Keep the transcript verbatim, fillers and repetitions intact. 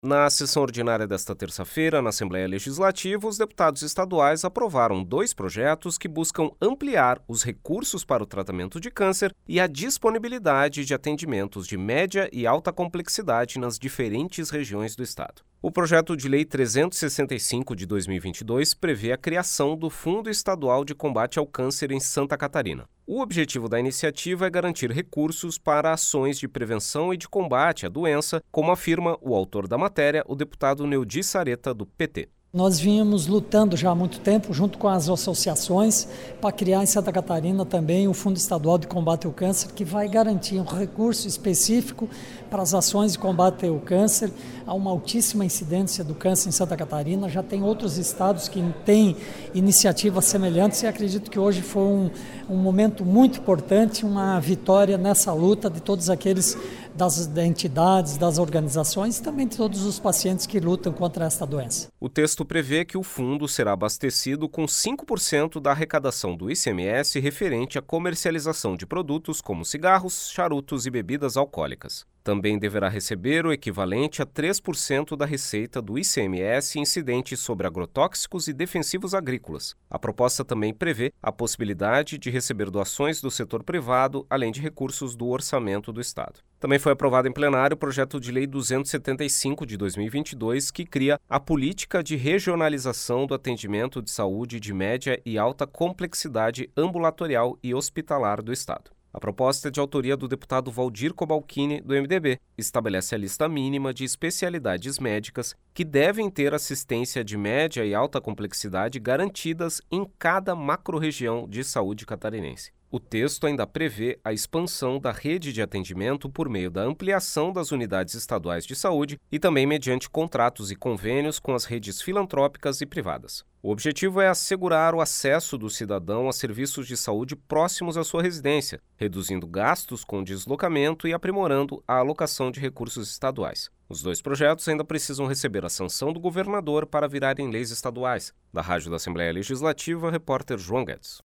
Na sessão ordinária desta terça-feira, na Assembleia Legislativa, os deputados estaduais aprovaram dois projetos que buscam ampliar os recursos para o tratamento de câncer e a disponibilidade de atendimentos de média e alta complexidade nas diferentes regiões do estado. O projeto de lei trezentos e sessenta e cinco de dois mil e vinte e dois prevê a criação do Fundo Estadual de Combate ao Câncer em Santa Catarina. O objetivo da iniciativa é garantir recursos para ações de prevenção e de combate à doença, como afirma o autor da matéria, o deputado Neudi Sareta, do P T. Nós vínhamos lutando já há muito tempo, junto com as associações, para criar em Santa Catarina também o Fundo Estadual de Combate ao Câncer, que vai garantir um recurso específico para as ações de combate ao câncer. Há uma altíssima incidência do câncer em Santa Catarina, já tem outros estados que têm iniciativas semelhantes e acredito que hoje foi um, um momento muito importante, uma vitória nessa luta de todos aqueles das entidades, das organizações e também de todos os pacientes que lutam contra esta doença. O texto prevê que o fundo será abastecido com cinco por cento da arrecadação do I C M S referente à comercialização de produtos como cigarros, charutos e bebidas alcoólicas. Também deverá receber o equivalente a três por cento da receita do I C M S incidente sobre agrotóxicos e defensivos agrícolas. A proposta também prevê a possibilidade de receber doações do setor privado, além de recursos do orçamento do Estado. Também foi aprovado em plenário o projeto de lei duzentos e setenta e cinco de dois mil e vinte e dois, que cria a política de regionalização do atendimento de saúde de média e alta complexidade ambulatorial e hospitalar do Estado. A proposta é de autoria do deputado Valdir Cobalcini, do M D B. Estabelece a lista mínima de especialidades médicas que devem ter assistência de média e alta complexidade garantidas em cada macro-região de saúde catarinense. O texto ainda prevê a expansão da rede de atendimento por meio da ampliação das unidades estaduais de saúde e também mediante contratos e convênios com as redes filantrópicas e privadas. O objetivo é assegurar o acesso do cidadão a serviços de saúde próximos à sua residência, reduzindo gastos com deslocamento e aprimorando a alocação de recursos estaduais. Os dois projetos ainda precisam receber a sanção do governador para virarem leis estaduais. Da Rádio da Assembleia Legislativa, repórter João Guedes.